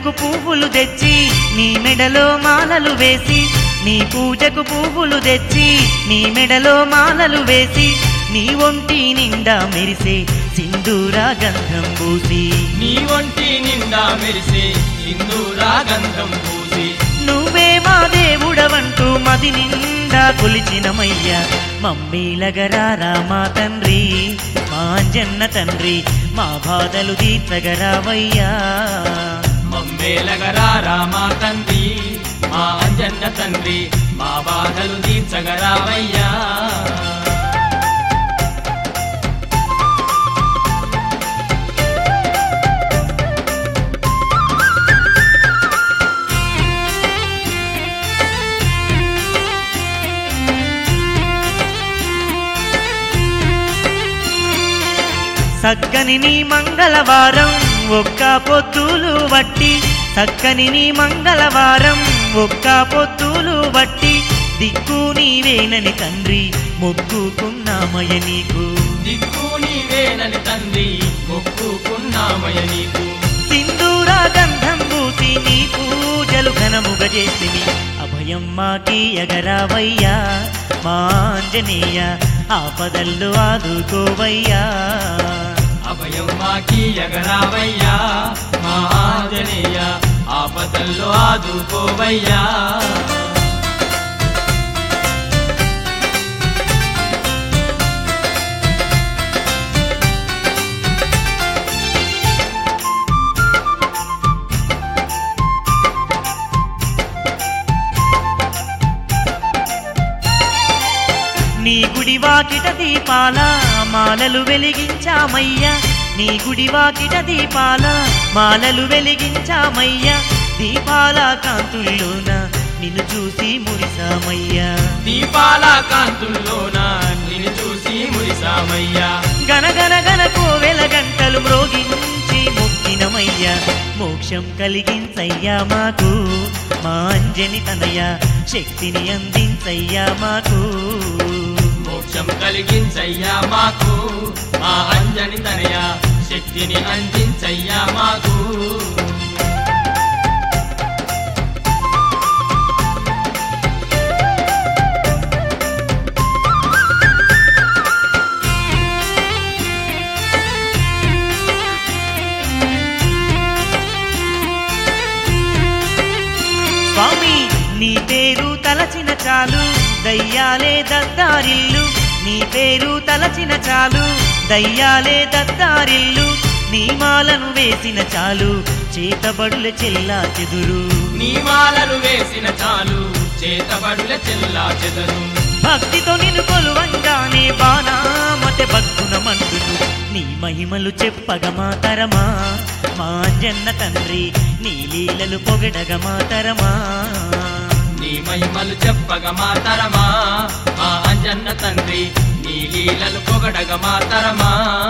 పూజకు పువ్వులు తెచ్చి నీ మెడలో మాలలు వేసి నీ పూజకు పువ్వులు తెచ్చి నీ మెడలో మాలలు వేసి నీ ఒంటి నిండా మెరిసే సింధూర గంధం పూసి నీ ఒంటి నిండా మెరిసే సింధూర గంధం పూసి నువ్వే మా దేవుడవంటూ మది నిండా కొలిచినమయ్యా మమ్మీలగరారా మా తండ్రి మా అంజన్న తండ్రి మా బాధలు తీర్చగరావయ్యా మమ్మేలగరారా మా తండ్రి మా అంజన్న తండ్రి మా బాధలు తీర్చగరావయ్యా సక్కని నీ మంగళవారం ఒక్క పొత్తులు వట్టి సక్కని నీ మంగళవారం ఒక్క పొత్తులు వట్టి దిక్కు నీవేనని తండ్రి మొక్కుకున్నామయ నీకు దిక్కు నీవేనని తండ్రి మొక్కుకున్నామయ నీకు సింధూర గంధం పూసి నీ పూజలు ఘనముగా చేసిని అభయం మాకి ఎగరావయ్యా మా ఆంజనేయ ఆపదల్లో ఆదుకోవయ్యా అభయం మాకి ఎగరావయ్యా మా ఆంజనేయ ఆపదల్లో ఆదుకోవయ్యా నీ గుడి వాకిట దీపాల మాలలు వెలిగించామయ్యా నీ గుడి వాకిట దీపాల మాలలు వెలిగించామయ్యా దీపాల కాంతుల్లోన నిన్ను చూసి మురిసామయ్యా దీపాల కాంతుల్లోన నిన్ను చూసి మురిసామయ్యా గనగన గన కోవెల గంటలు మ్రోగించి మొక్కినమయ్యా మోక్షం కలిగించయ్యా మాకు మా అంజని తనయ శక్తిని అందించయ్యా మాకు మోక్షం కలిగించయ్యా మాకు మా అంజని తనయ శక్తిని అందించయ్యా మాకు స్వామి నీ పేరు తలచిన చాలు దయ్యాలే దద్దారిల్లు నీ పేరు తలచిన చాలు దయ్యాలే దద్దారిల్లు నీ మాలను వేసిన చాలు చేతబడుల చెల్లా చెదురు నీ మాలను వేసిన చాలు చేతబడుల చెల్లా చెదరు భక్తితో నిన్ను కొలువంగానే బాణామతే భక్తున మండును నీ మహిమలు చెప్పగ మాతరమా మా అంజన్న తండ్రి నీ లీలలు పొగడగ మాతరమా నీ మహిమలు చెప్పగ మాతరమా మా అంజన్న తండ్రి నీ లీలలు పొగడగ మాతరమా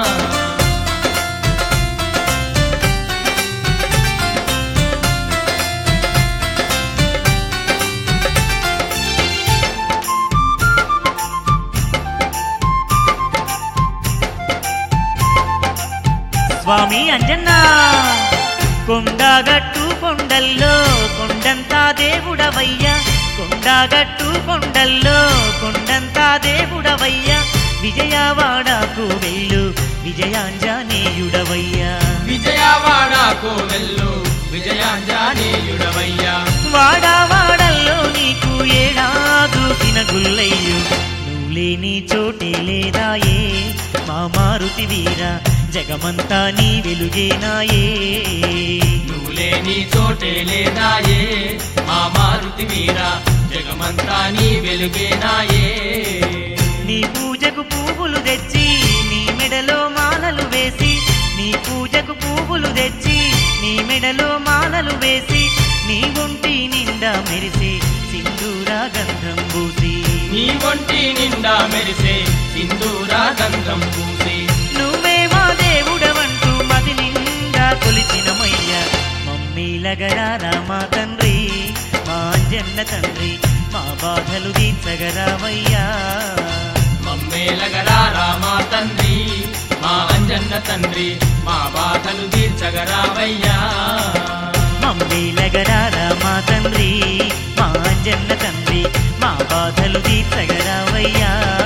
స్వామి అంజన్నా కొండగట్టు కొండల్లో కొండంతా దేవుడవయ్యా కొండగట్టు కొండల్లో కొండంతా దేవుడవయ్యా విజయవాడకు వెళ్ళు విజయాంజనేయుడవయ్యా విజయవాడకు వెళ్ళు విజయాంజనేయుడవయ్యా వాడవాడల్లో నీకు ఏడాదూసిన గుల్లయ్యు నువ్వు లేని చోటే లేదాయే మా మారుతి వీరా జగమంతా నీ వెలుగేనాయే నువ్వు లేని చోటే లేదాయే మా మారుతి వీరా జగమంతా నీ వెలుగేనాయే నీ పూజకు పువ్వులు తెచ్చి నీ మెడలో మాలలు వేసి నీ పూజకు పువ్వులు తెచ్చి నీ మెడలో మాలలు వేసి నీ ఒంటి నిండా మెరిసే సింధూర గంధం పూసి నీ ఒంటి నిండా మెరిసే సింధూర గంధం పూసి నువ్వే మా దేవుడవంటూ మది నిండా కొలిచినమయ్యా మమ్మీలగరారా మా తండ్రి మా అంజన్న తండ్రి మా బాధలు తీర్చగరావయ్యా మమ్మేలగరారా మా తండ్రి మా అంజన్న తండ్రి మా బాధలు తీర్చగరావయ్యా మమ్మేలగరారా మా తండ్రి మా అంజన్న తండ్రి మా బాధలు తీర్చగరావయ్యా